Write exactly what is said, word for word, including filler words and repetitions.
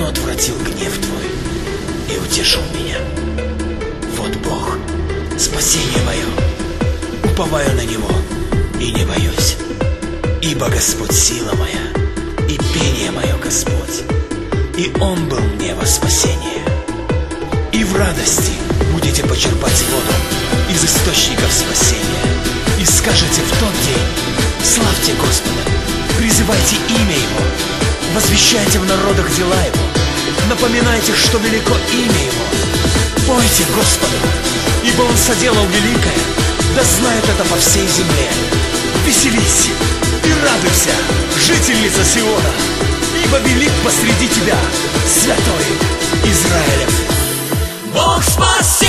но отвратил гнев Твой и утешил меня. Вот Бог, спасение мое, уповаю на Него и не боюсь, ибо Господь сила моя и пение мое Господь, и Он был мне во спасение. И в радости будете почерпать воду из источников спасения, и скажете в тот день: славьте Господа, призывайте имя Его, возвещайте в народах дела Его, напоминайте, что велико имя Его. Пойте Господу, ибо Он соделал великое, да знает это по всей земле. Веселись и радуйся, жительница Сиона, ибо велик посреди тебя святой Израилев. Бог спас!